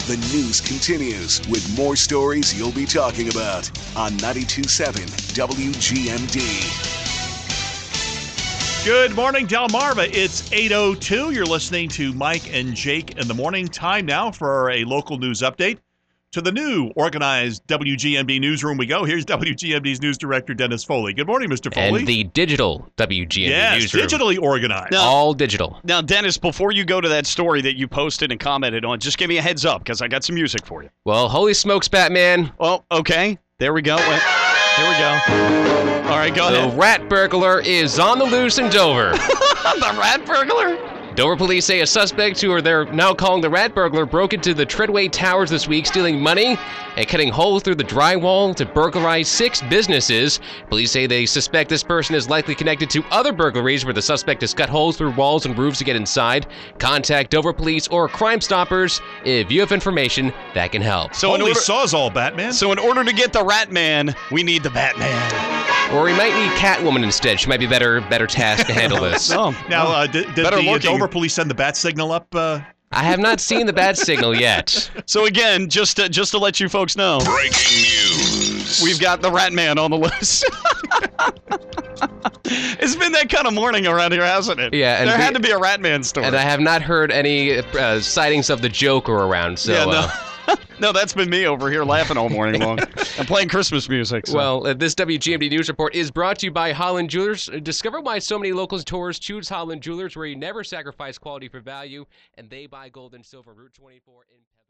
The news continues with more stories you'll be talking about on 92.7 WGMD. Good morning, Delmarva. It's 8:02. You're listening to Mike and Jake in the morning. Time now for a local news update. To the new organized WGMD newsroom we go. Here's WGMD's news director, Dennis Foley. Good morning, Mr. Foley. And the digital WGMD newsroom. Yes, digitally organized. Now, all digital. Now, Dennis, before you go to that story that you posted and commented on, just give me a heads up because I got some music for you. Well, holy smokes, Batman. Oh, okay. There we go. Here we go. All right, go ahead. The rat burglar is on the loose in Dover. The rat burglar? Dover police say a suspect, who they're now calling the rat burglar, broke into the Treadway Towers this week, stealing money and cutting holes through the drywall to burglarize 6 businesses. Police say they suspect this person is likely connected to other burglaries where the suspect has cut holes through walls and roofs to get inside. Contact Dover Police or Crime Stoppers if you have information that can help. So Holy Sawzall, Batman. So in order to get the Rat Man, we need the Batman. Or we might need Catwoman instead. She might be better tasked to handle this. Now, did the Dover Police send the bat signal up? I have not seen the bat signal yet. So again, just to let you folks know, Breaking news. We've got the Rat Man on the list. It's been that kind of morning around here, hasn't it? Yeah. There had to be a Rat Man story. And I have not heard any sightings of the Joker around. So. Yeah, no. No, that's been me over here laughing all morning long. I'm playing Christmas music. So. Well, this WGMD News Report is brought to you by Holland Jewelers. Discover why so many local tourists choose Holland Jewelers, where you never sacrifice quality for value, and they buy gold and silver. Route 24 in